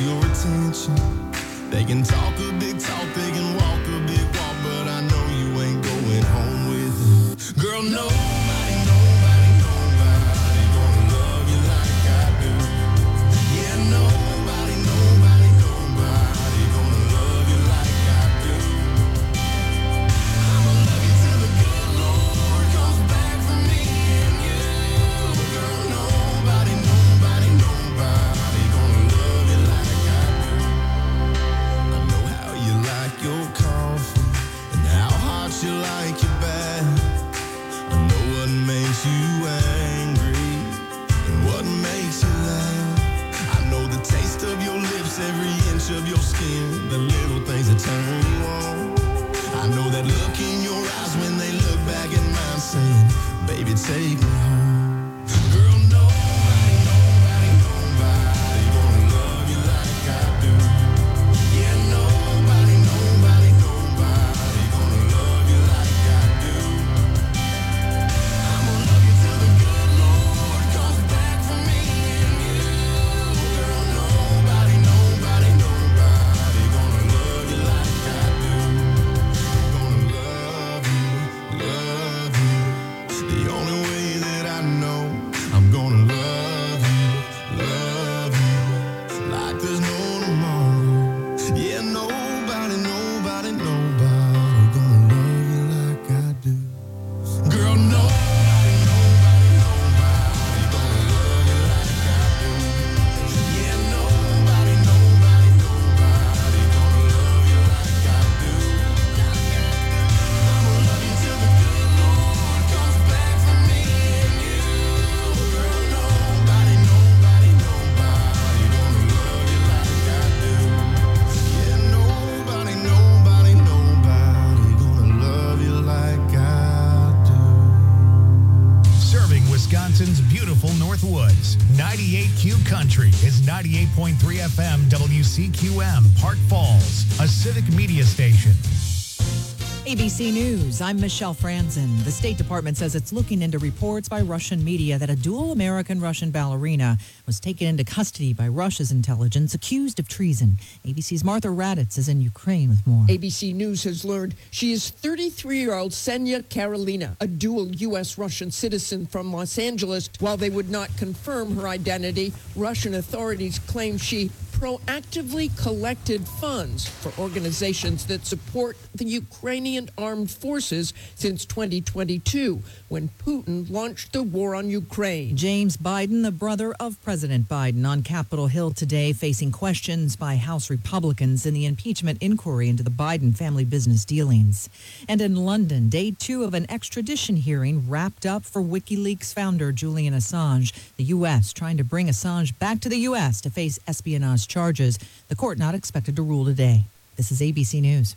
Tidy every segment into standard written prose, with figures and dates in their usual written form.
your attention. They can talk a big talk, they can walk a big walk, but I know you ain't going home with it. Girl, nobody gonna love you like I do. Yeah, nobody gonna love you like I do. I'ma love you till the good Lord comes back for me and you. Girl, nobody gonna love you like I do. I know how you like your coffee and how hot you like your bath. I know what makes you angry and what makes you laugh. I know the taste of your lips, every inch of your skin, the little things that turn you on. I know that look in your eyes when they look back at mine saying, baby, take me home. Girl, nobody gonna love you like I do. Yeah, nobody gonna love you like I do. I'ma love you till the good Lord comes back for me and you. Girl, nobody gonna love you like I do. Gonna love you, the only way that I know. I'm gonna love you, like there's no tomorrow. Yeah, nobody gonna love you like I do. Girl, nobody gonna love you like I do. Yeah, nobody gonna love you like I do. I'ma love you till the good Lord comes back for me and you. Girl, nobody gonna love you like I do. Yeah, nobody gonna love you like I do. Serving Wisconsin's beautiful Northwoods. 98Q Country is 98.3 FM WCQM, Park Falls, a civic media station. ABC News, I'm Michelle Franzen. The State Department says it's looking into reports by Russian media that a dual American-Russian ballerina was taken into custody by Russia's intelligence, accused of treason. ABC's Martha Raddatz is in Ukraine with more. ABC News has learned she is 33-year-old Ksenia Karolina, a dual U.S.-Russian citizen from Los Angeles. While they would not confirm her identity, Russian authorities claim she proactively collected funds for organizations that support the Ukrainian armed forces since 2022, when Putin launched the war on Ukraine. James Biden, the brother of President Biden, on Capitol Hill today, facing questions by House Republicans in the impeachment inquiry into the Biden family business dealings. And in London, day 2 of an extradition hearing wrapped up for WikiLeaks founder Julian Assange. The U.S. trying to bring Assange back to the U.S. to face espionage charges. The court not expected to rule today. This is ABC News.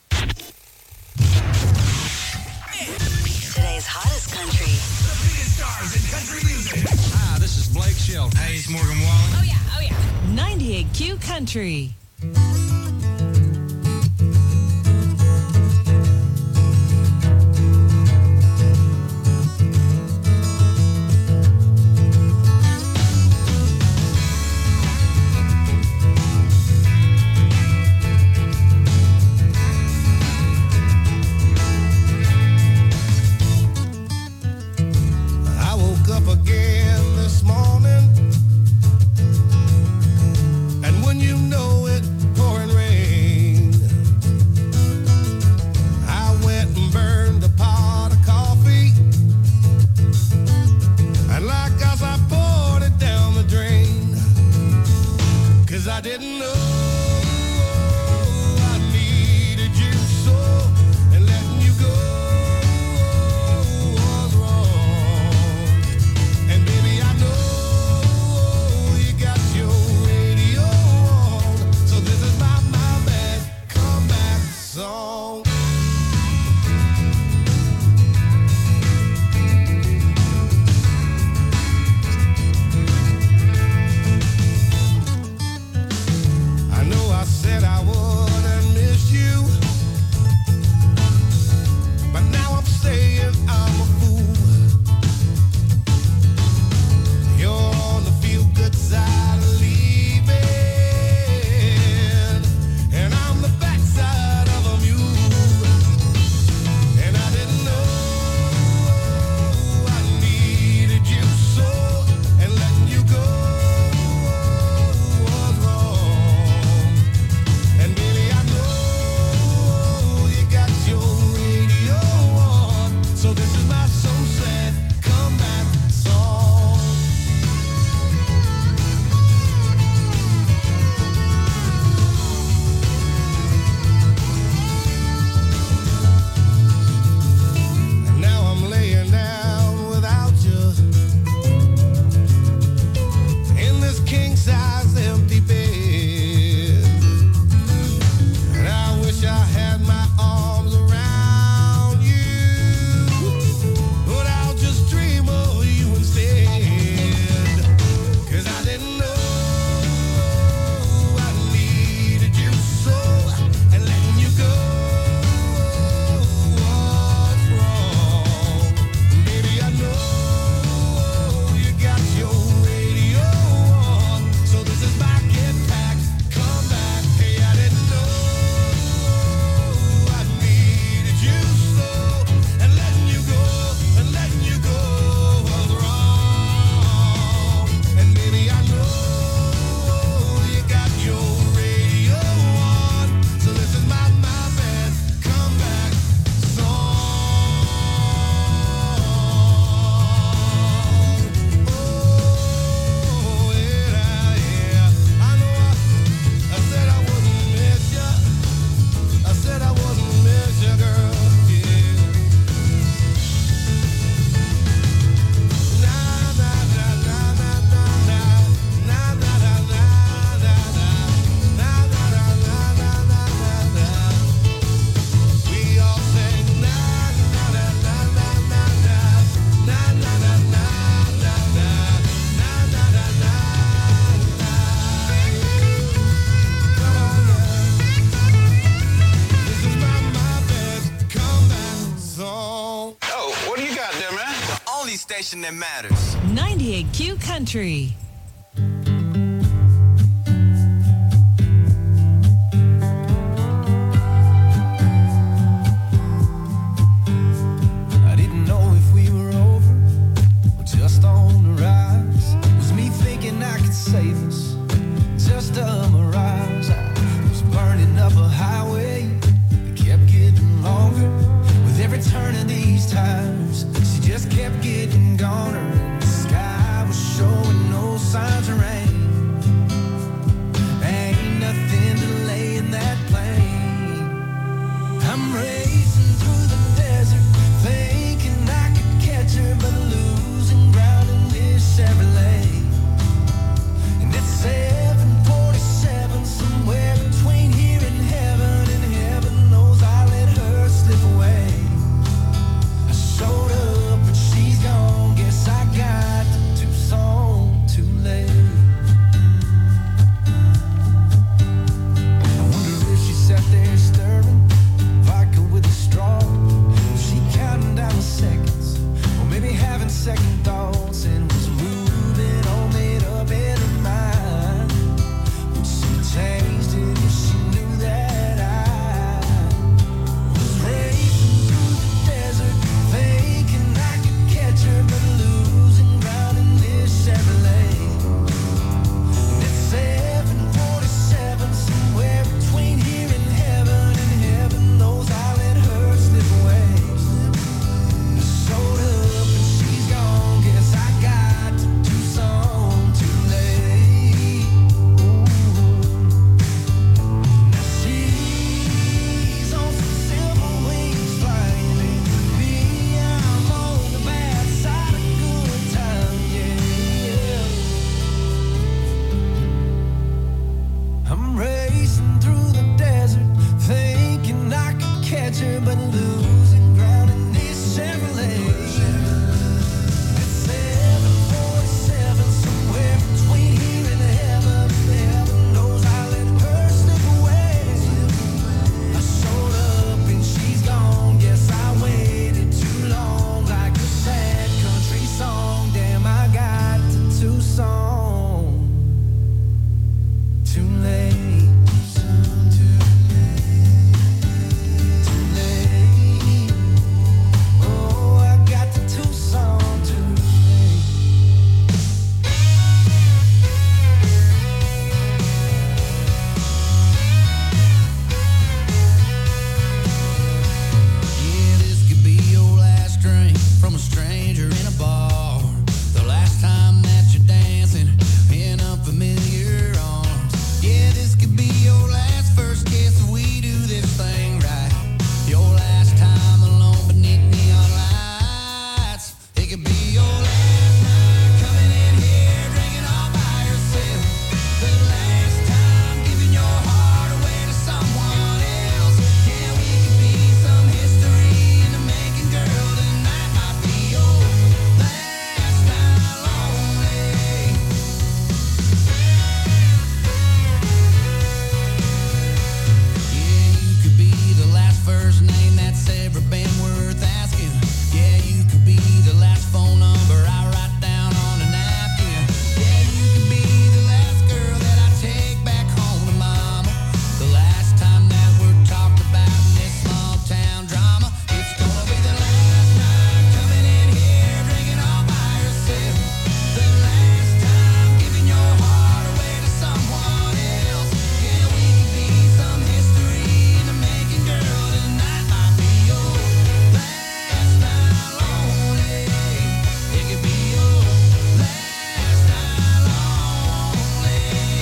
Today's hottest country. The biggest stars in country music. Hi, this is Blake Shelton. Hey, it's Morgan Wallen. Oh, yeah. 98Q Country. I woke up again this morning, and when you know it, pouring rain, I went and burned a pot of coffee, and like us, I poured it down the drain, 'cause I didn't know I needed you so, and letting you go was wrong. And baby, I know you got your radio on, so this is my bad comeback song. I station that matters. 98Q Country. I didn't know if we were over or just on the rise. Was me thinking I could save us? Just a mirage. I was burning up a highway that kept getting longer. With every turn of these tires, she just kept getting goner. And the sky was showing no signs of rain. Ain't nothing delaying that plane. I'm racing through the desert, thinking I could catch her, but losing ground in this Chevrolet. And it's 747, somewhere between here and heaven knows I let her slip away. I showed up and she's gone, guess I got to Tucson too late. I wonder if she sat there stirring vodka with a straw. Was she counting down the seconds, or maybe having second thoughts, and was moving all made up in her mind? Would she changed it if she knew that I was racing through the desert, thinking I could catch her, but losing ground in this Chevrolet. And it's 747, somewhere between here and heaven knows I let her slip away. I showed up and she's gone, guess I got to Tucson too late. Now she's on some silver wings flying in. Me, I'm on the bad side of good time, yeah. I'm racing through the desert, thinking I could catch her, but losing ground in this Chevrolet. It's 747, somewhere between here and heaven knows I let her slip away. I showed up and she's gone, guess I waited too long, like a sad country song. Damn, I got to Tucson too late. Too late. Oh, I got to Tucson too late. Yeah, this could be your last drink from a stranger in a bar. The last time that you're dancing in unfamiliar arms. Yeah, this could be your last first kiss if we do this thing right. Your last time alone beneath neon lights. It could be your last night coming in here drinking all by yourself. The last time giving your heart away to someone else. Yeah, we could be some history in the making, girl. Tonight might be your last night lonely. Yeah, you could be the last first name that's ever been worth asking. Yeah, you could be the last phone number I write down on a napkin. Yeah, you could be the last girl that I take back home to mama. The last time that we're talked about in this small town drama. It's gonna be the last night coming in here drinking all by yourself. The last time giving your heart away to someone else. Yeah, we could be some history in the making, girl. Tonight might be your last night lonely. It could be your last night lonely.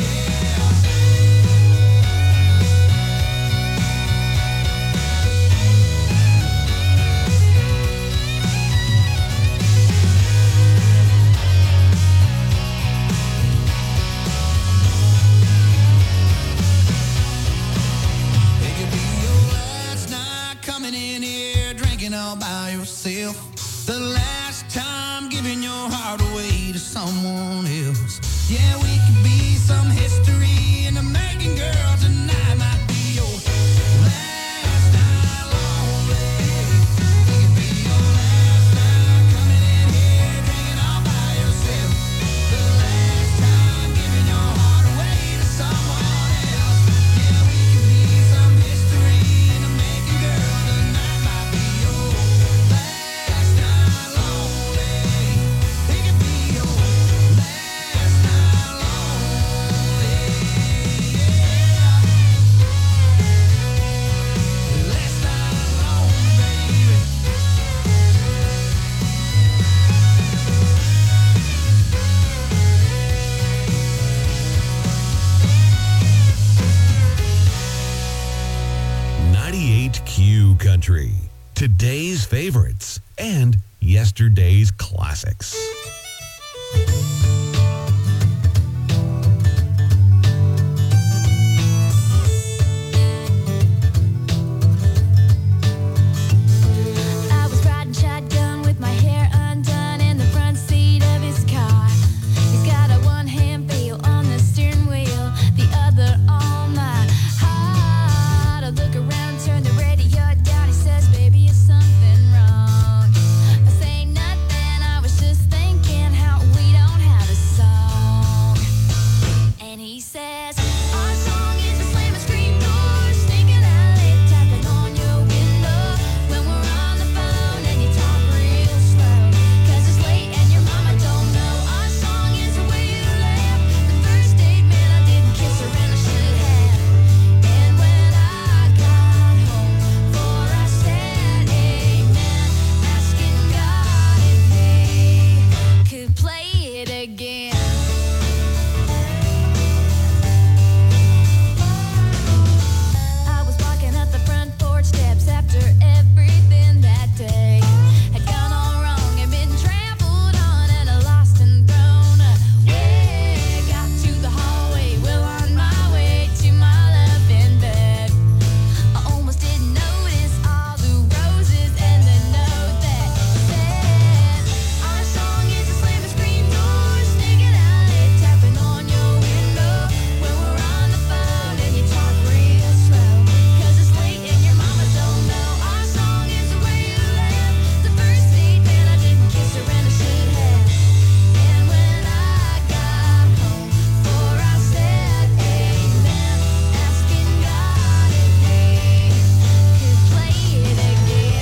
It could be your last night coming in here drinking all by yourself. The last time giving your heart away to someone else. Yeah, we could be some history in the making, girl. Tonight might be your last night lonely. It could be your last night coming in here drinking Q Country. Today's favorites and yesterday's classics. I was riding shotgun with my hair undone in the front seat of his car. He's got a one-hand feel on the steering wheel, the other on my heart. I look around, turn the radio down. He says, "Baby, is something wrong?" I say nothing. I was just thinking how we don't have a song. And he says, "Our song is a slam and scream door, sneaking out late, tapping on your window when we're on the phone and you talk real slow, 'cause it's late and your mama don't know. Our song is the way you laugh, the first date, man, I didn't kiss her and I should have. And when I got home, for I said amen, asking God if they could play it again." I was walking up the front porch steps after everything that day had gone all wrong and been trampled on and lost and thrown away. Got to the hallway, well on my way to my loving bed. I almost didn't notice all the roses and the note that said, "Our song is a slam and scream door, sneaking out late, tapping on your window when we're on the phone and you talk real slow, 'cause it's late and your mama don't know. Our song is the way you laugh, the first date, man, I didn't kiss her and I should have. And when I got home, for I said amen, asking God if they could play it again."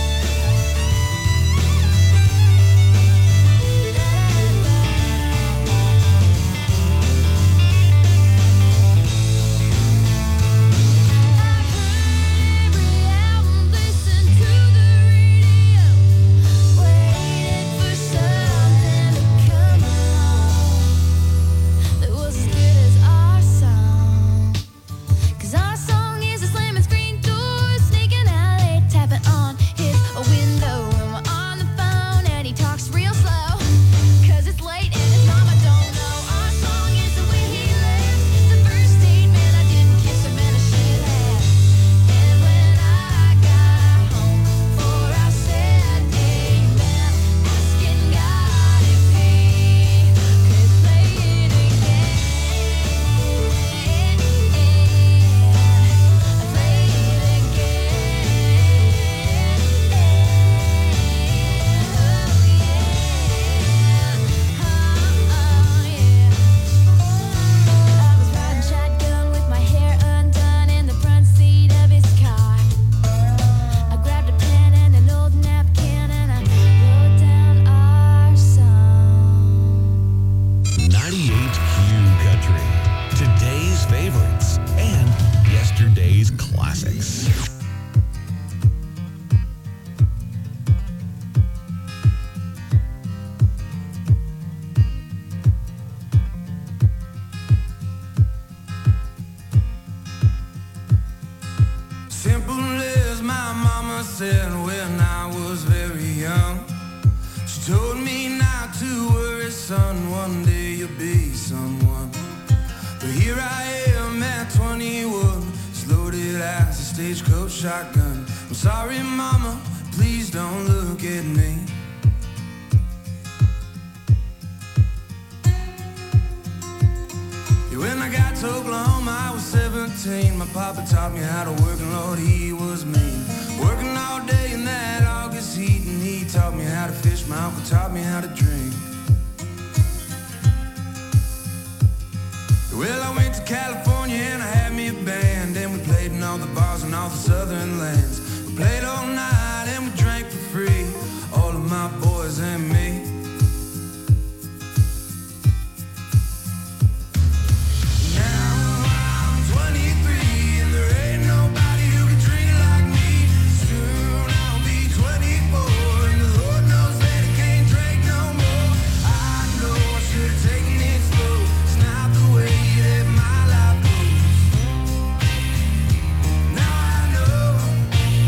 Every album, listen to the radio, waiting for something to come along that was as good as our song. 'Cause our song is a slam and screen door, sneaking out late, tapping on his window when we're on the phone and he talks real slow, 'cause it's late and his mama don't know. Our song is the way he laughs, the first date, man, I didn't kiss him and I should have. And when I got home, for I said amen, asking God if he could play it again. Play it again. I was riding shotgun with my hair undone in the front seat of his car. I grabbed a pen and an old napkin and I wrote down our song. 98 Q Country. Today's favorites and yesterday's classics. Simple as my mama said when I was very young. She told me not to worry, son, one day you'll be someone. But here I am at 21, as loaded as a stagecoach shotgun. I'm sorry, mama, please don't look at me. Yeah, when I got to Oklahoma, I was 17. My papa taught me how to work, and Lord, he was mean. Working all day in that August heat, and he taught me how to fish. My uncle taught me how to drink. Well, I went to California and I had me a band, and we played in all the bars and all the southern lands. We played all night and we drank for free, all of my boys and me. Now I'm 23 and there ain't nobody who can drink like me. Soon I'll be 24 and the Lord knows that I can't drink no more. I know I should have taken it slow. It's not the way that my life goes. Now I know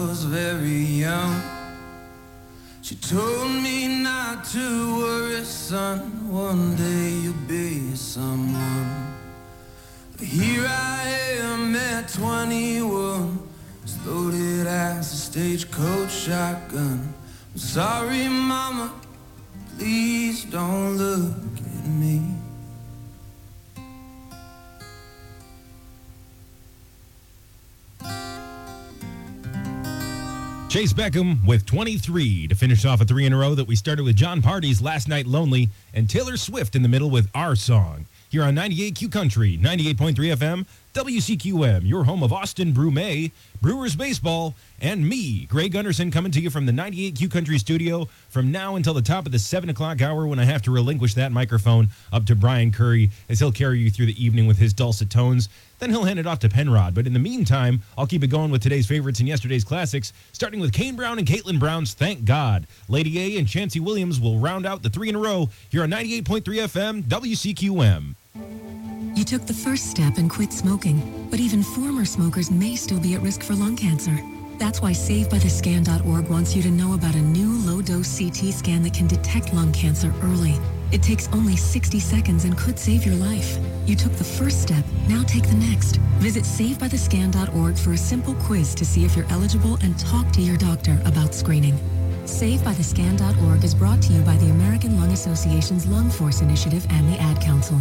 was very young. She told me not to worry, son, one day you'll be someone. But here I am at 21, as loaded as a stagecoach shotgun. I'm sorry, mama, please don't look at me. Chase Beckham with 23 to finish off a 3 in a row that we started with John Party's Last Night Lonely and Taylor Swift in the middle with Our Song. Here on 98Q Country, 98.3 FM, WCQM, your home of Austin Brumé, Brewers Baseball, and me, Greg Gunderson, coming to you from the 98Q Country studio from now until the top of the 7 o'clock hour when I have to relinquish that microphone up to Brian Curry as he'll carry you through the evening with his dulcet tones. Then he'll hand it off to Penrod. But in the meantime, I'll keep it going with today's favorites and yesterday's classics, starting with Kane Brown and Caitlin Brown's Thank God. Lady A and Chancey Williams will round out the 3 in a row here on 98.3 FM, WCQM. You took the first step and quit smoking, but even former smokers may still be at risk for lung cancer. That's why SaveByTheScan.org wants you to know about a new low-dose CT scan that can detect lung cancer early. It takes only 60 seconds and could save your life. You took the first step, now take the next. Visit SaveByTheScan.org for a simple quiz to see if you're eligible and talk to your doctor about screening. SaveByTheScan.org is brought to you by the American Lung Association's Lung Force Initiative and the Ad Council.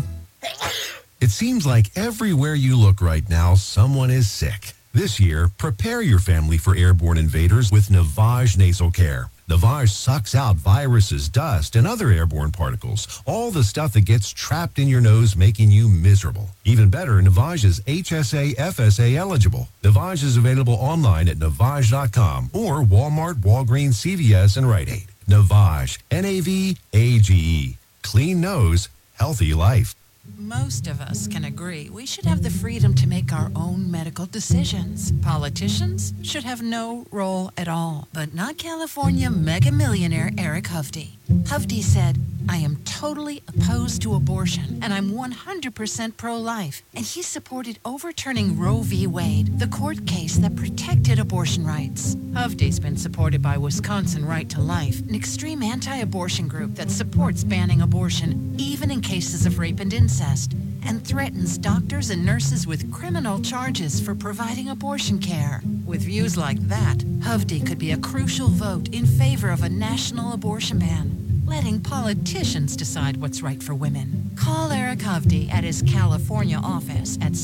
It seems like everywhere you look right now, someone is sick. This year, prepare your family for airborne invaders with Navage Nasal Care. Navage sucks out viruses, dust, and other airborne particles, all the stuff that gets trapped in your nose, making you miserable. Even better, Navage is HSA, FSA eligible. Navage is available online at Navage.com or Walmart, Walgreens, CVS, and Rite Aid. Navage, N-A-V-A-G-E. Clean nose, healthy life. Most of us can agree we should have the freedom to make our own medical decisions. Politicians should have no role at all, but not California mega millionaire Eric Hovde. Hovde said, I am totally opposed to abortion, and I'm 100% pro-life. And he supported overturning Roe v. Wade, the court case that protected abortion rights. Hovde's been supported by Wisconsin Right to Life, an extreme anti-abortion group that supports banning abortion, even in cases of rape and incest, and threatens doctors and nurses with criminal charges for providing abortion care. With views like that, Hovde could be a crucial vote in favor of a national abortion ban, letting politicians decide what's right for women. Call Eric Hovde at his California office at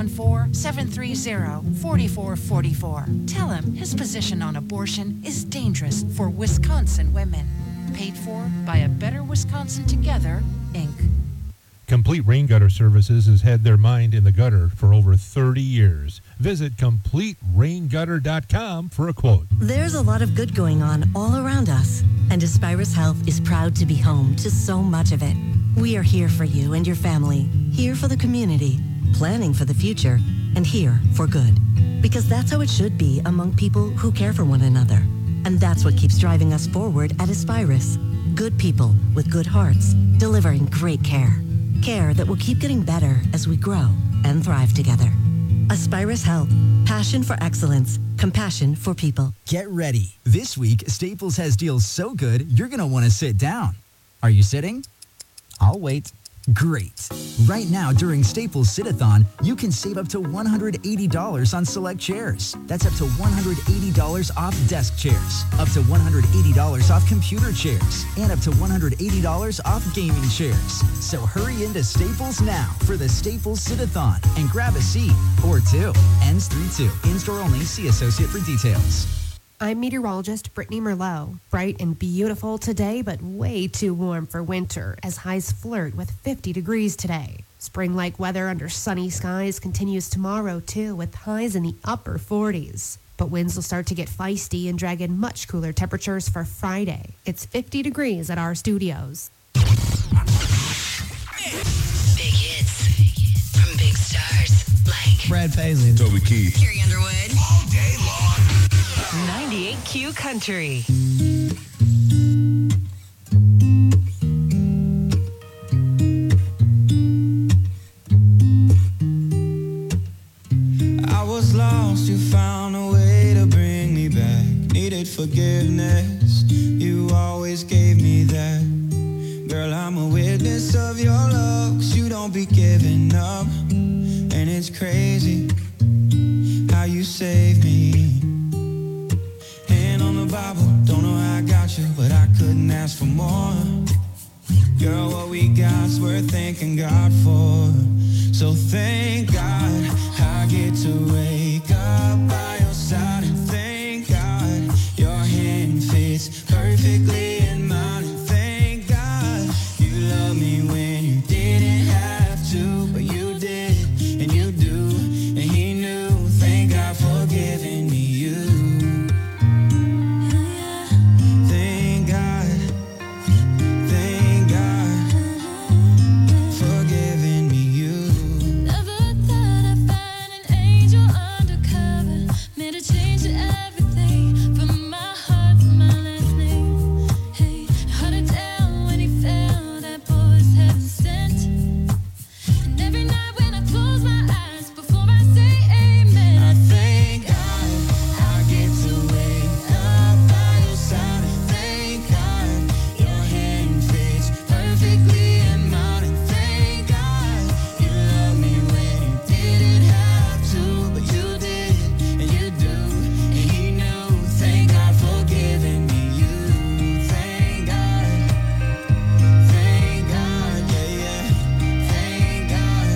714-730-4444. Tell him his position on abortion is dangerous for Wisconsin women. Paid for by A Better Wisconsin Together, Inc. Complete Rain Gutter Services has had their mind in the gutter for over 30 years. Visit CompleteRainGutter.com for a quote. There's a lot of good going on all around us, and Aspirus Health is proud to be home to so much of it. We are here for you and your family, here for the community, planning for the future, and here for good. Because that's how it should be among people who care for one another. And that's what keeps driving us forward at Aspirus. Good people with good hearts, delivering great care. Care that will keep getting better as we grow and thrive together. Aspirus Health. Passion for excellence. Compassion for people. Get ready. This week, Staples has deals so good, you're going to want to sit down. Are you sitting? I'll wait. Great. Right now, during Staples Sit-a-thon, you can save up to $180 on select chairs. That's up to $180 off desk chairs, up to $180 off computer chairs, and up to $180 off gaming chairs. So hurry into Staples now for the Staples Sit-a-thon and grab a seat or two. Ends 3/2. In-store only. See associate for details. I'm meteorologist Brittany Merlot. Bright and beautiful today, but way too warm for winter as highs flirt with 50 degrees today. Spring-like weather under sunny skies continues tomorrow, too, with highs in the upper 40s. But winds will start to get feisty and drag in much cooler temperatures for Friday. It's 50 degrees at our studios. Big hits from big stars like Brad Paisley, Toby Keith, Carrie Underwood. All day long. 98Q Country. I was lost, you found a way to bring me back. forgiveness. You always gave me that. Girl, I'm a witness of your love, 'cause you don't be giving up. And it's crazy how you saved me. Hand on the Bible, don't know how I got you, but I couldn't ask for more. Girl, what we got's worth thanking God for. So thank God I get to wake up by your side, and thank God your hand fits perfectly in mine, and thank God you love me when you didn't have to, but you did, and you do, and he knew. Thank God for giving me you. Thank God for giving me you. Never thought I'd find an angel undercover, made a change to everything from my heart to my last name. Hey, held it down when he fell, that boy was heaven sent. And every night when I close my eyes before I say amen, I thank God I get to wake up by your side, and thank God your hand fits perfectly in mine, and thank God you love me when you didn't have to, but you did, and you do, and he knew. Thank God for giving me you. Thank God, yeah, yeah. Thank God.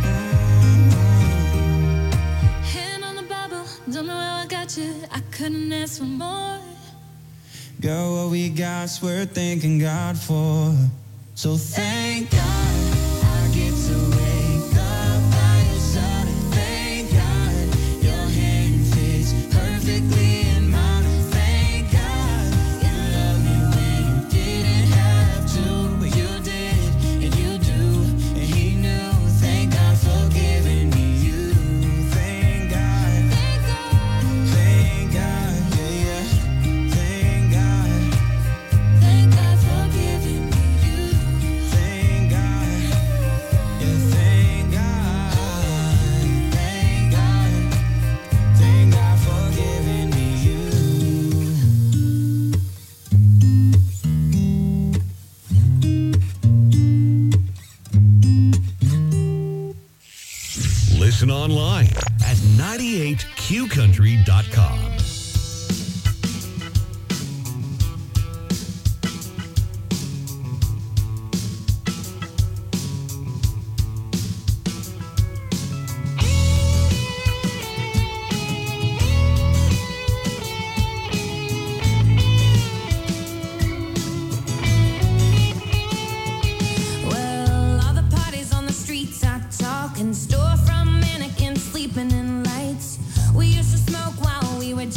hand on the Bible, don't know how I got you, I couldn't ask for more. Girl, what we got's worth thanking God for. So thank God I get to wake up by your side, and thank God your hand fits perfectly in mine, and thank God you love me when you didn't have to, but you did, and you do, and he knew. Thank God for giving me you. Thank God, yeah, yeah. Thank God for giving me you. Thank God, yeah, thank God for giving me you. Listen online at 98qcountry.com. Well, all the parties on the streets are talking, store from mannequins sleeping in lights. We used to smoke while we were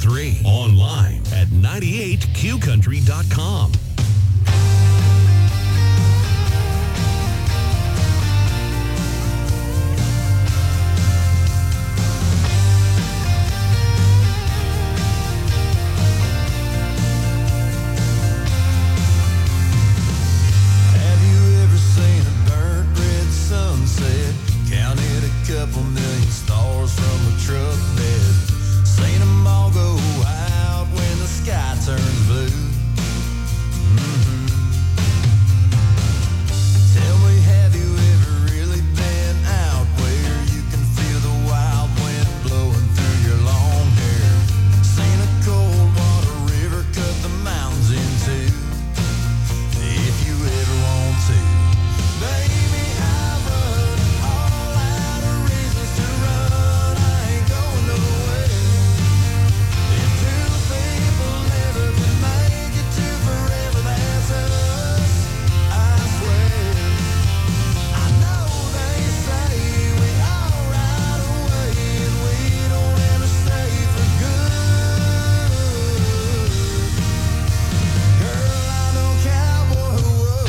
93. Online at 98qcountry.com. Have you ever seen a burnt red sunset? Counted a couple million stars from a truck bed. Seen them all go out when the sky turns blue. Tell me, have you ever really been out where you can feel the wild wind blowing through your long hair? Seen a cold water river cut the mountains in two. If you ever want to, baby, I've run all out of reasons to run. I ain't going nowhere. If two people never can make it to forever, that's us, I swear. I know they say we all ride away and we don't ever stay for good. Girl, I know cowboy who would.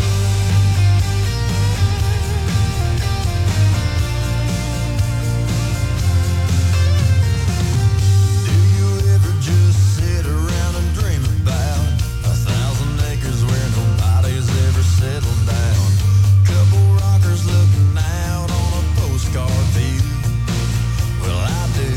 Do you ever just sit around and dream about 1,000 acres where nobody's ever settled down? Couple rockers looking out on a postcard view. Well, I do.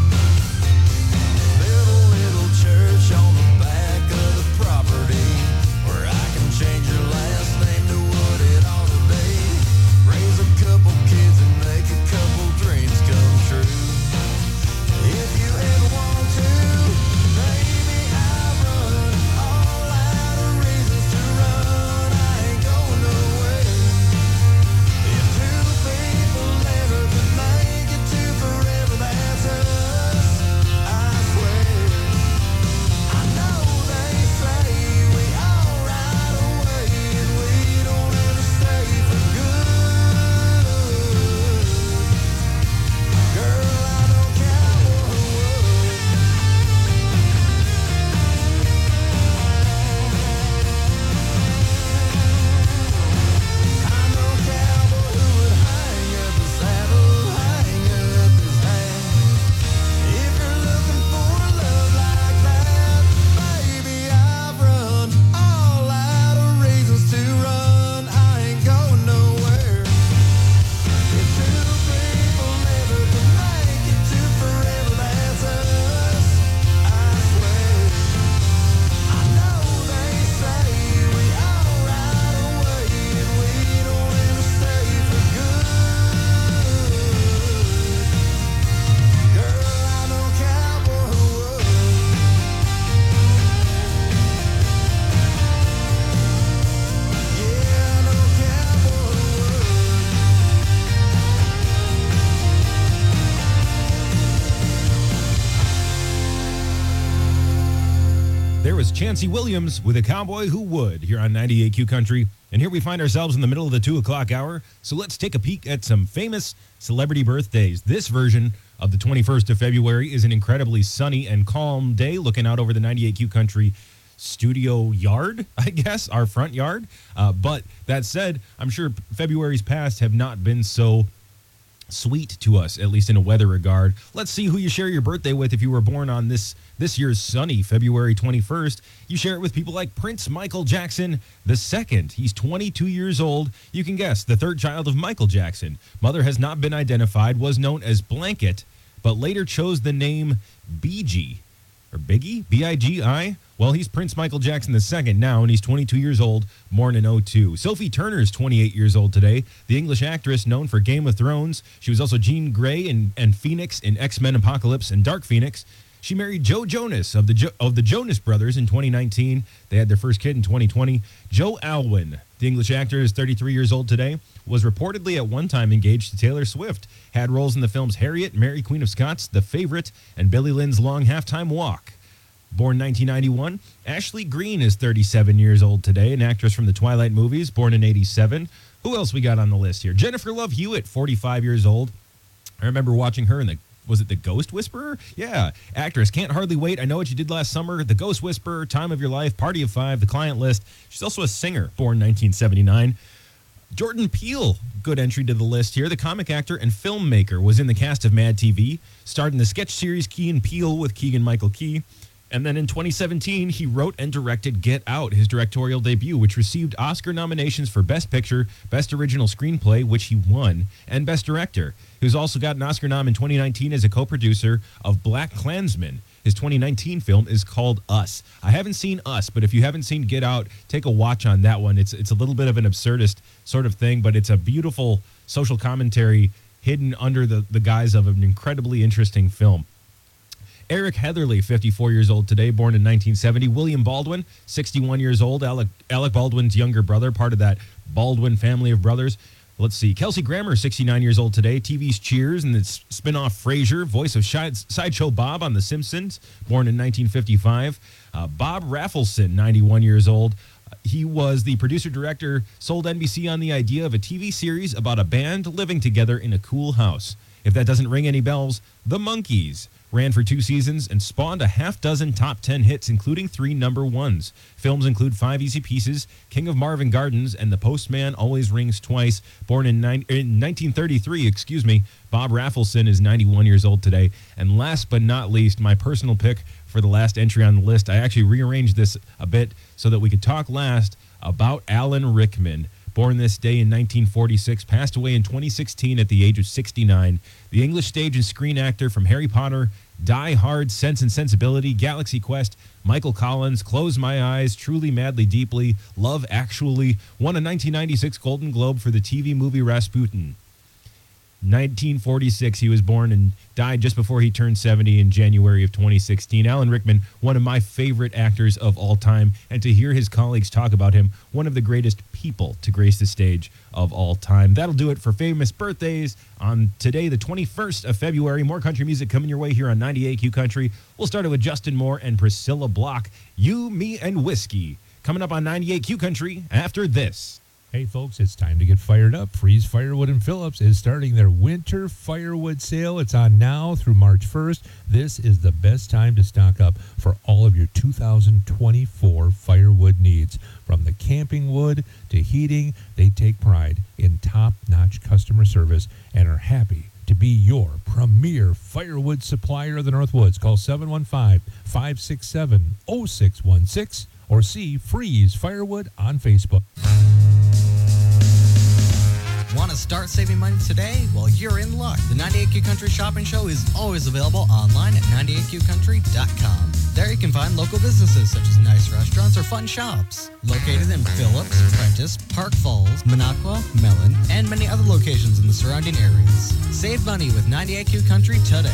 Build a little church on the back of the property where I can change your last name to what it ought to be. Raise a couple kids and make a couple dreams come true. If you ever want to, baby, I've run all out of reasons to run. I ain't going nowhere. If two people never could make it to forever, that's us, I swear. I know they say we all ride away and we don't ever stay for good. Girl, I know cowboy who would. I know cowboy who would hang up his saddle, hang up his hat. If you're looking for a love like that, baby, I've run all out of reasons to run. I ain't going nowhere. If two people never can make it to forever, that's us, I swear. I know they say we all ride away and we don't ever stay for good. Girl, I know cowboy who would. Yeah, I know cowboy who would. There was Chancey Williams with A Cowboy Who Would here on 98Q Country. And here we find ourselves in the middle of the 2 o'clock hour. So let's take a peek at some famous celebrity birthdays. This version of the 21st of February is an incredibly sunny and calm day looking out over the 98Q Country studio yard, I guess, our front yard. But that said, I'm sure February's past have not been so sweet to us, at least in a weather regard. Let's see who you share your birthday with. If you were born on this year's sunny February 21st, you share it with people like Prince Michael Jackson II. He's 22 years old. You can guess, the third child of Michael Jackson. Mother has not been identified, was known as Blanket, but later chose the name BG. Or Biggie? B-I-G-I? Well, he's Prince Michael Jackson II now, and he's 22 years old, born in 2002. Sophie Turner is 28 years old today, the English actress known for Game of Thrones. She was also Jean Grey and Phoenix in X-Men Apocalypse and Dark Phoenix. She married Joe Jonas of the Jonas Brothers in 2019. They had their first kid in 2020. Joe Alwyn, the English actor, is 33 years old today, was reportedly at one time engaged to Taylor Swift, had roles in the films Harriet, Mary Queen of Scots, The Favorite, and Billy Lynn's Long Halftime Walk. Born 1991, Ashley Greene is 37 years old today, an actress from the Twilight movies, born in 87. Who else we got on the list here? Jennifer Love Hewitt, 45 years old. I remember watching her in the was it The Ghost Whisperer? Yeah. Actress, Can't Hardly Wait, I Know What You Did Last Summer, The Ghost Whisperer, Time of Your Life, Party of Five, The Client List. She's also a singer, born 1979. Jordan Peele, good entry to the list here. The comic actor and filmmaker was in the cast of Mad TV, starred in the sketch series Key and Peele with Keegan-Michael Key. And then in 2017, he wrote and directed Get Out, his directorial debut, which received Oscar nominations for Best Picture, Best Original Screenplay, which he won, and Best Director. He also got an Oscar nom in 2019 as a co-producer of Black Klansman. His 2019 film is called Us. I haven't seen Us, but if you haven't seen Get Out, take a watch on that one. It's a little bit of an absurdist sort of thing, but it's a beautiful social commentary hidden under the guise of an incredibly interesting film. Eric Heatherly, 54 years old today, born in 1970. William Baldwin, 61 years old, Alec Baldwin's younger brother, part of that Baldwin family of brothers. Let's see. Kelsey Grammer, 69 years old today. TV's Cheers and its spinoff Frasier. Voice of Sideshow Bob on The Simpsons. Born in 1955. Bob Raffleson, 91 years old. He was the producer-director, sold NBC on the idea of a TV series about a band living together in a cool house. If that doesn't ring any bells, The Monkees. Ran for 2 seasons and spawned a half-dozen top 10 hits, including 3 number ones. Films include 5 Easy Pieces, King of Marvin Gardens, and The Postman Always Rings Twice. Born in 1933, Bob Raffleson is 91 years old today. And last but not least, my personal pick for the last entry on the list. I actually rearranged this a bit so that we could talk last about Alan Rickman. Born this day in 1946, passed away in 2016 at the age of 69. The English stage and screen actor from Harry Potter, Die Hard, Sense and Sensibility, Galaxy Quest, Michael Collins, Close My Eyes, Truly Madly Deeply, Love Actually, won a 1996 Golden Globe for the TV movie Rasputin. 1946, he was born and died just before he turned 70 in January of 2016. Alan Rickman, one of my favorite actors of all time, and to hear his colleagues talk about him, one of the greatest people to grace the stage of all time. That'll do it for famous birthdays on today, the 21st of February. More country music coming your way here on 98Q Country. We'll start it with Justin Moore and Priscilla Block, You, Me, and Whiskey. Coming up on 98Q Country after this. Hey folks, it's time to get fired up. Freeze Firewood and Phillips is starting their winter firewood sale. It's on now through March 1st. This is the best time to stock up for all of your 2024 firewood needs. From the camping wood to heating, they take pride in top-notch customer service and are happy to be your premier firewood supplier of the Northwoods. Call 715-567-0616 or see Freeze Firewood on Facebook. Want to start saving money today? Well, you're in luck. The 98Q Country Shopping Show is always available online at 98QCountry.com. There you can find local businesses such as nice restaurants or fun shops. Located in Phillips, Prentice, Park Falls, Minocqua, Mellon, and many other locations in the surrounding areas. Save money with 98Q Country today.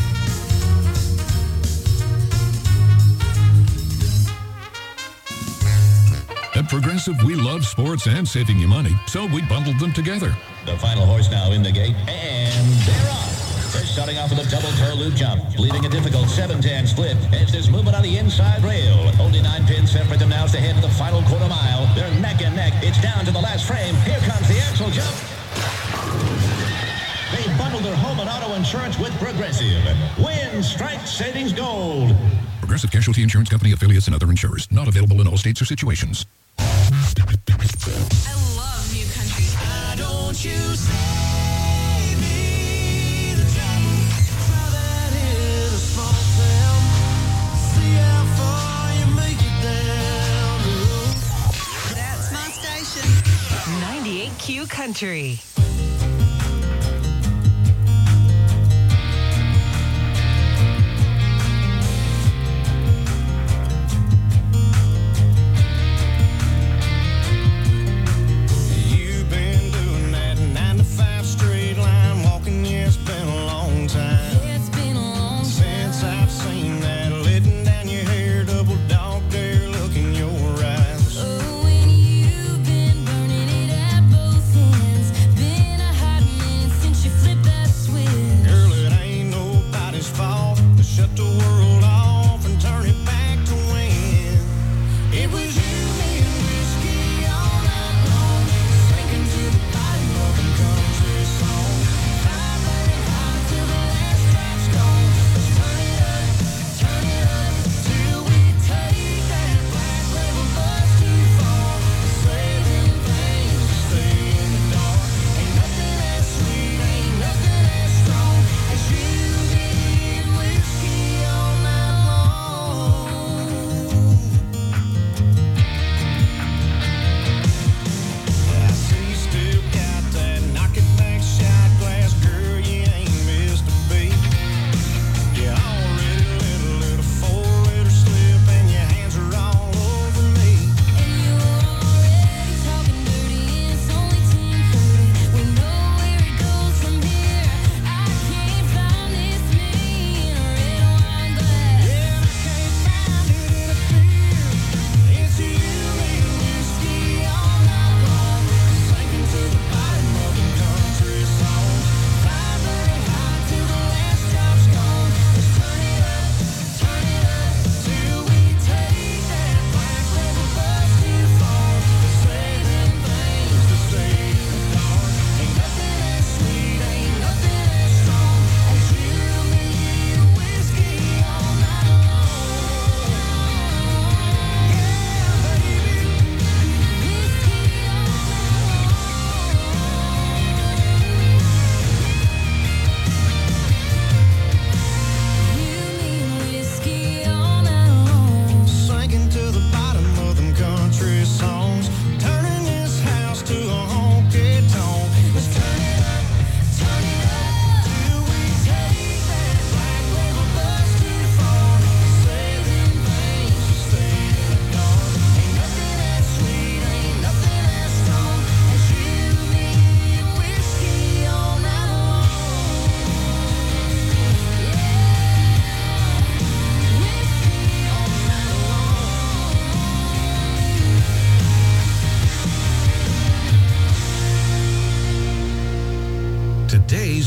At Progressive, we love sports and saving you money, so we bundled them together. The final horse now in the gate, and they're off. They're starting off with a double toe loop jump, leaving a difficult 7-10 split as there's movement on the inside rail. Only 9 pins separate them now as they head to the final quarter mile. They're neck and neck. It's down to the last frame. Here comes the axle jump. They bundled their home and auto insurance with Progressive. Win, strike, savings, gold. Progressive Casualty Insurance Company affiliates and other insurers. Not available in all states or situations. I love new country. Why don't you save me the trouble? Try that in a small town. See how far you make it down the road. That's my station. 98Q Country. Oh, when you've been burning it at both ends.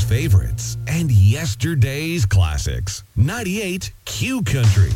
favorites and yesterday's classics. 98 Q Country.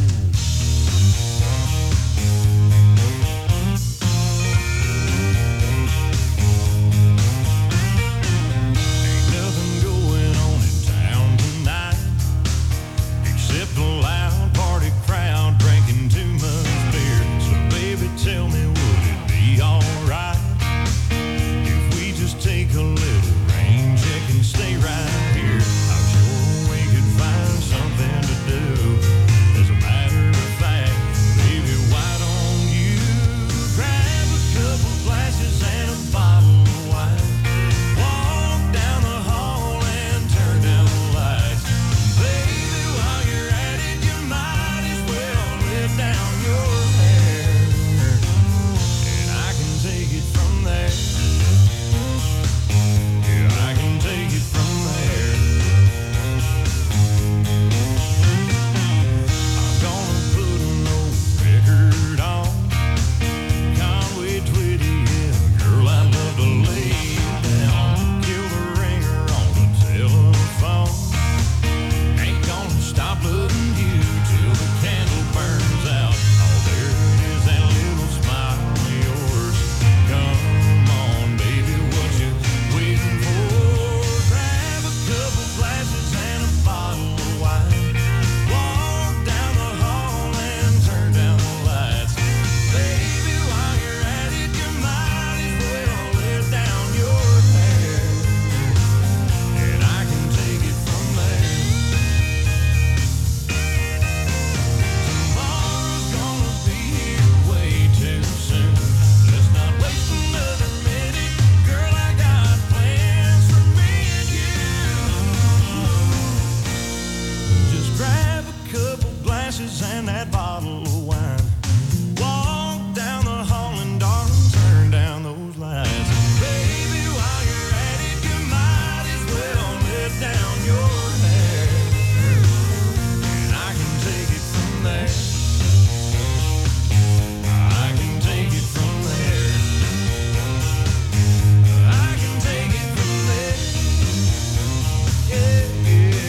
Ain't nothing going on in town tonight except a loud party crowd drinking too much beer. So baby, tell me, would it be alright if we just take a little rain check and stay right here? I'm sure we could find something to do. As a matter of fact, baby, why don't you grab a couple glasses and a bottle of wine? Walk down the hall and turn down the lights. Baby, while you're at it, you might as well let down your hair, and I can take it from there. Yeah, I can take it from there. I'm gonna put an old record on Conway Twitty, yeah, girl, I'd love to lay you down. Kill the ringer on the telephone. Ain't gonna stop loving you till the candle burns out. Oh, there it is, that little smile of yours. Come on, baby, what you waiting for? Grab a couple glasses and a bottle of wine. Walk down the hall and turn down the lights. Baby, while you're at it, you might as well let down your hair, and I can take it from there. Tomorrow's gonna be here way too soon. Let's not waste another minute. Girl, I got plans for me and you. Just grab a couple glasses and that bottle of wine. Walk down the hall and darling, turn down those lights. Baby, while you're at it, you might as well let down your hair, and I can take it from there. I can take it from there. I can take it from there. Yeah,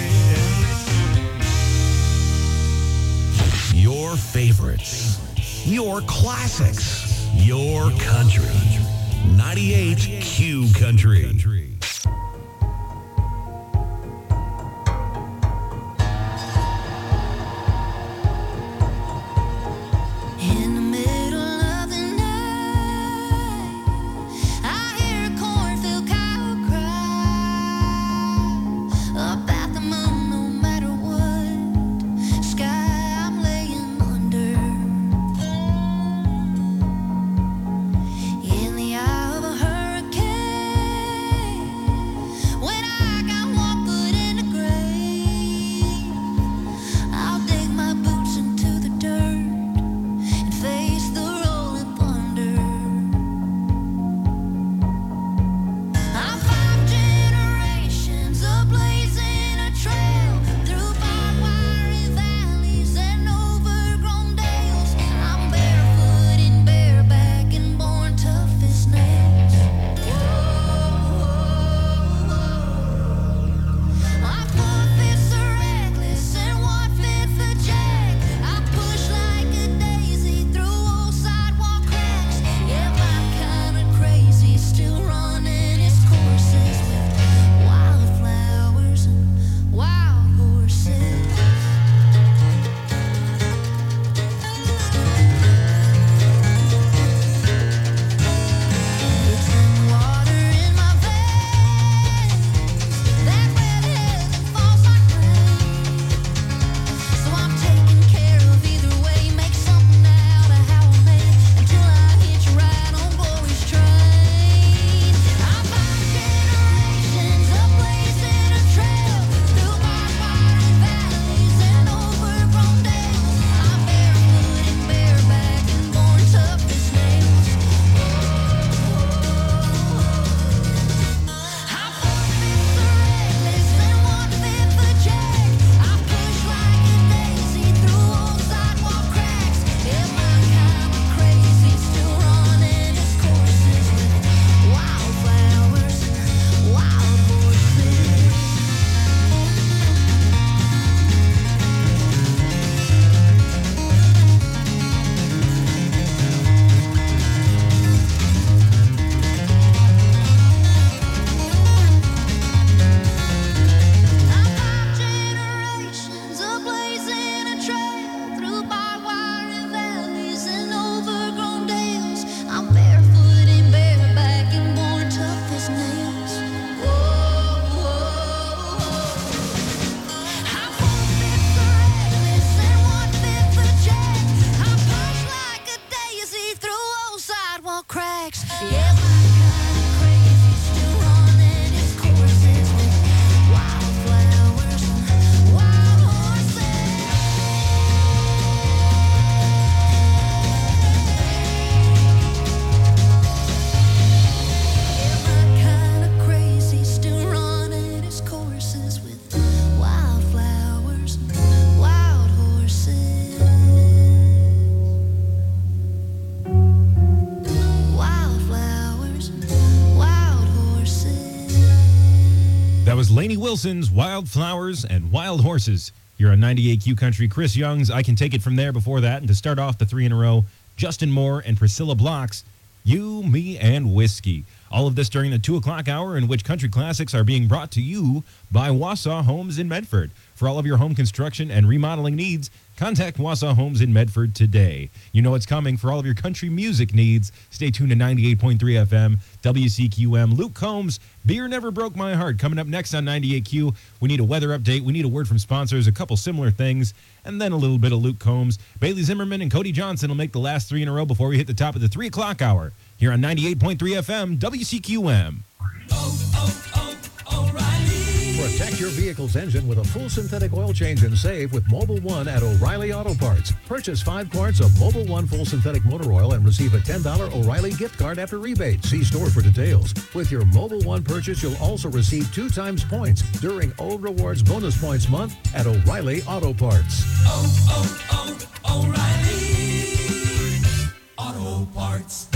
yeah. Your favorites, your classics, your country. 98 Q Country. In the middle of the night, I hear a cornfield cow cry about the moon. No matter what sky I'm laying under, in the eye of a hurricane, cracks. Yeah, my kind of crazy, still running its courses with wildflowers and wild horses. Yeah, my kind of crazy, still running its courses with wildflowers and wild horses. Wildflowers and wild horses. That was Lainey Wilson's Wildflowers and Wild Horses. You're on 98Q Country. Chris Young's I Can Take It From There before that. And to start off the three in a row, Justin Moore and Priscilla Block's You, Me, and Whiskey. All of this during the 2 o'clock hour in which country classics are being brought to you by Wausau Homes in Medford. For all of your home construction and remodeling needs, contact Wausau Homes in Medford today. You know what's coming for all of your country music needs. Stay tuned to 98.3 FM, WCQM. Luke Combs, Beer Never Broke My Heart. Coming up next on 98Q, we need a weather update. We need a word from sponsors, a couple similar things, and then a little bit of Luke Combs. Bailey Zimmerman and Cody Johnson will make the last three in a row before we hit the top of the 3 o'clock hour here on 98.3 FM, WCQM. Protect your vehicle's engine with a full synthetic oil change and save with Mobil 1 at O'Reilly Auto Parts. Purchase 5 quarts of Mobil 1 full synthetic motor oil and receive a $10 O'Reilly gift card after rebate. See store for details. With your Mobil 1 purchase, you'll also receive 2 times points during Old Rewards Bonus Points Month at O'Reilly Auto Parts. O'Reilly Auto Parts.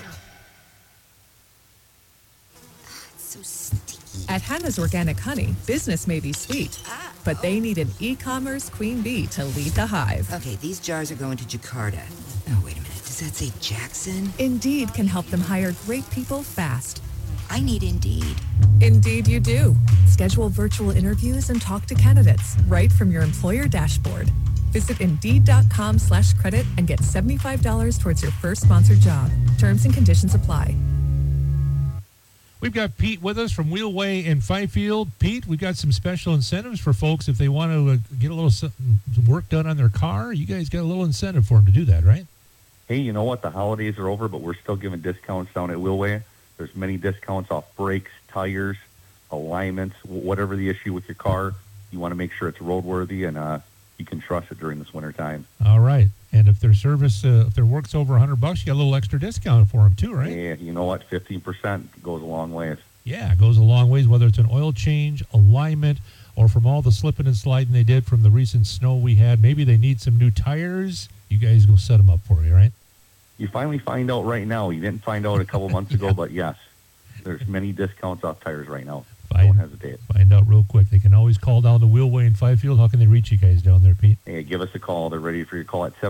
So sticky. At Hannah's Organic Honey, business may be sweet, but they need an e-commerce queen bee to lead the hive. Okay, these jars are going to Jakarta. Oh, wait a minute. Does that say Jackson? Indeed can help them hire great people fast. I need Indeed. Indeed you do. Schedule virtual interviews and talk to candidates right from your employer dashboard. Visit Indeed.com/credit and get $75 towards your first sponsored job. Terms and conditions apply. We've got Pete with us from Wheelway in Fifield. Pete, we've got some special incentives for folks if they want to get a little some work done on their car. You guys got a little incentive for them to do that, right? Hey, you know what? The holidays are over, but we're still giving discounts down at Wheelway. There's many discounts off brakes, tires, alignments, whatever the issue with your car. You want to make sure it's roadworthy and you can trust it during this winter time. All right. And if their service, if their work's over $100, you get a little extra discount for them too, right? Yeah, you know what? 15% goes a long ways. Yeah, it goes a long ways, whether it's an oil change, alignment, or from all the slipping and sliding they did from the recent snow we had. Maybe they need some new tires. You guys go set them up for you, right? You finally find out right now. You didn't find out a couple months ago, but yes, there's many discounts off tires right now. Don't hesitate. Find out real quick. They can always call down the Wheelway in Fifield. How can they reach you guys down there, Pete? Hey, give us a call. They're ready for your call at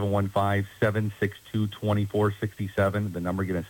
715-762-2467. The number again is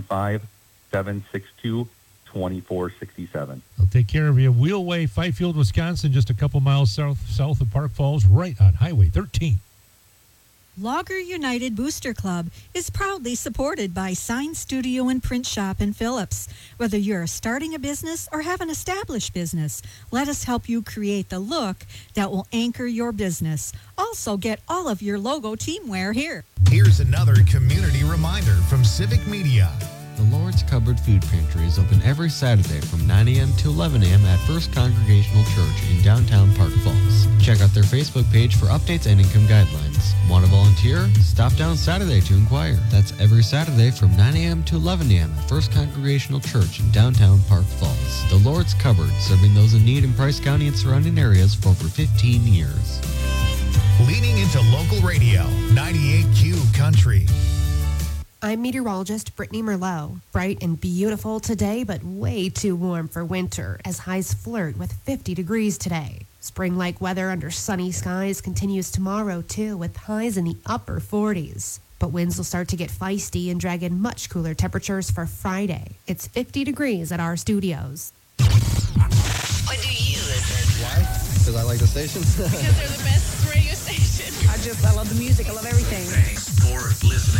715-762-2467. They'll take care of you. Wheelway, Fifield, Wisconsin, just a couple miles south of Park Falls, right on Highway 13. Logger United Booster Club is proudly supported by Sign Studio and Print Shop in Phillips. Whether you're starting a business or have an established business, let us help you create the look that will anchor your business. Also, get all of your logo teamwear here. Here's another community reminder from Civic Media. The Lord's Cupboard Food Pantry is open every Saturday from 9 a.m. to 11 a.m. at First Congregational Church in downtown Park Falls. Check out their Facebook page for updates and income guidelines. Want to volunteer? Stop down Saturday to inquire. That's every Saturday from 9 a.m. to 11 a.m. at First Congregational Church in downtown Park Falls. The Lord's Cupboard, serving those in need in Price County and surrounding areas for over 15 years. Leading into local radio, 98Q Country. I'm meteorologist Brittany Merlot. Bright and beautiful today, but way too warm for winter as highs flirt with 50 degrees today. Spring-like weather under sunny skies continues tomorrow, too, with highs in the upper 40s. But winds will start to get feisty and drag in much cooler temperatures for Friday. It's 50 degrees at our studios. Why do you listen? Why? Because I like the station. Because they're the best radio station. I love the music. I love everything. Thanks for listening.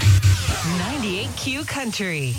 98Q Country.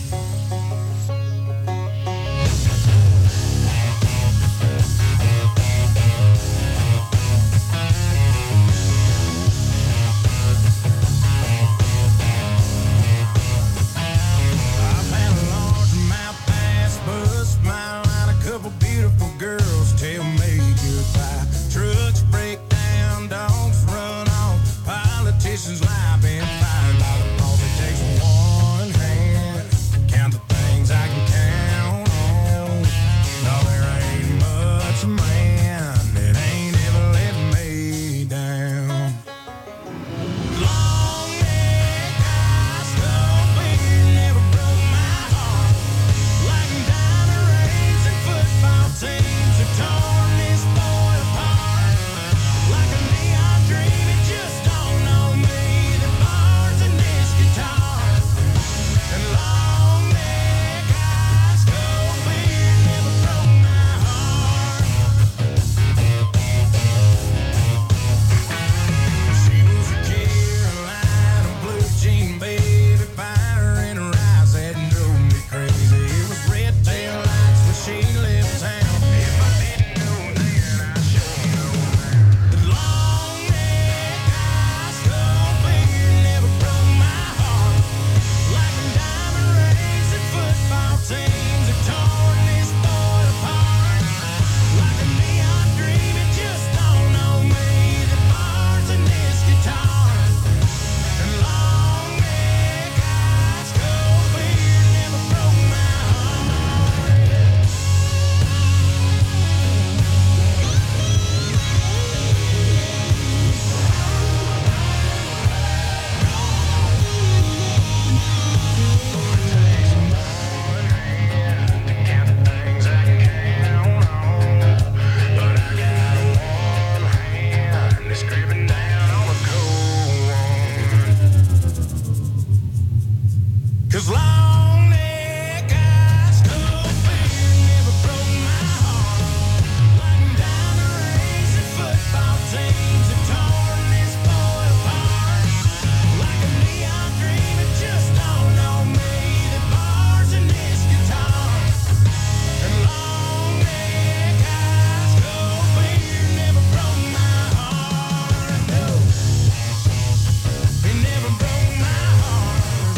'Cause long neck eyes, cold fear never broke my heart. Like down the racing football teams have torn this boy apart. Like a neon dream, it just dawned on me that bars in this guitar. And long neck eyes, cold fear never broke my heart. No, it never broke my heart.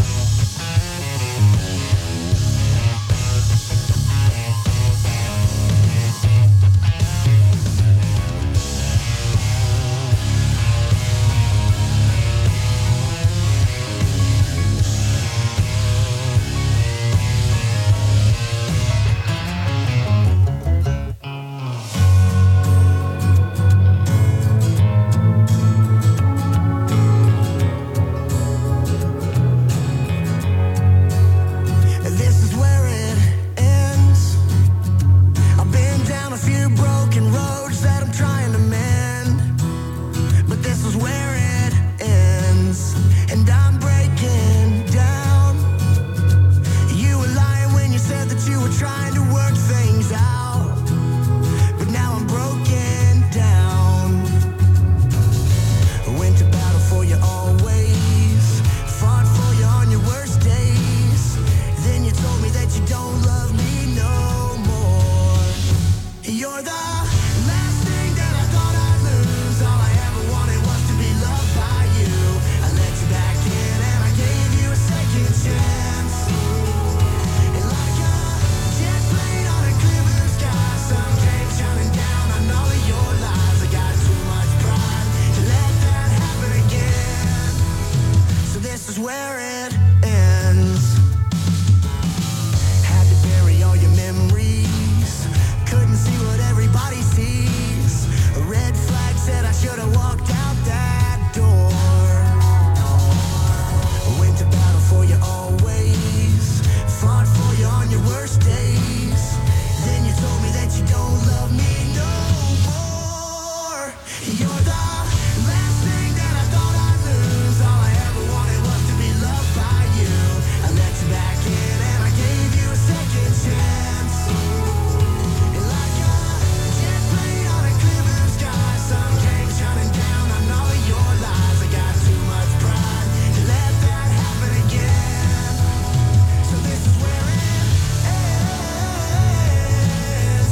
This is where it ends. I've been down a few broken roads that I'm trying to mend, but this is where it ends, and I'm breaking down. You were lying when you said that you were trying to work things out, but now I'm broken down. I went to battle for you always, fought for you on your worst days. Then you told me that you don't love me no more. You're the last thing that I thought I'd lose. All I ever wanted was to be loved by you. I let you back in and I gave you a second chance. And like a jet plane on a clear blue sky, sun came shining down on all of your lies. I got too much pride to let that happen again. So this is where it ends. Had to bury all your memories. Couldn't see what everybody sees. A red flag said I should have walked out that door. I went to battle for you always. Fought for you on your worst days. Then you told me that you don't love me no more. You're the last thing that I thought I'd lose. All I ever wanted was to be loved by you. I let you back in and I gave you a second chance. And like a jet plane on a clear blue sky, sun came shining down on all of your lies. I got too much pride to let that happen again. So this is where it ends.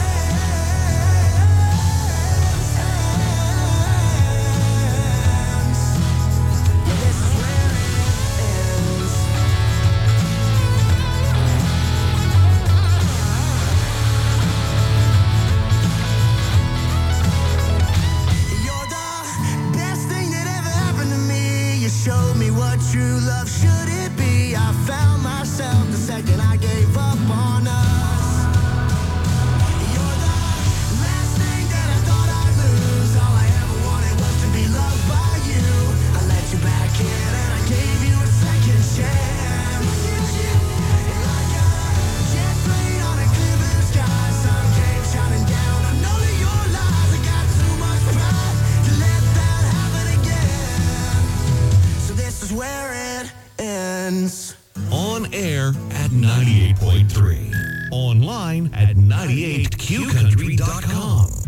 Yeah, this is where it ends. You're the best thing that ever happened to me. You showed me what true love should it be. I found myself the second I gave up on us. You're the last thing that I thought I'd lose. All I ever wanted was to be loved by you. I let you back in and I gave you a second chance. And like a jet plane on a clear blue sky, sun came shining down on all of your lies. I got too much pride to let that happen again. So this is where it ends. On air at 98.3. Online at 98qcountry.com.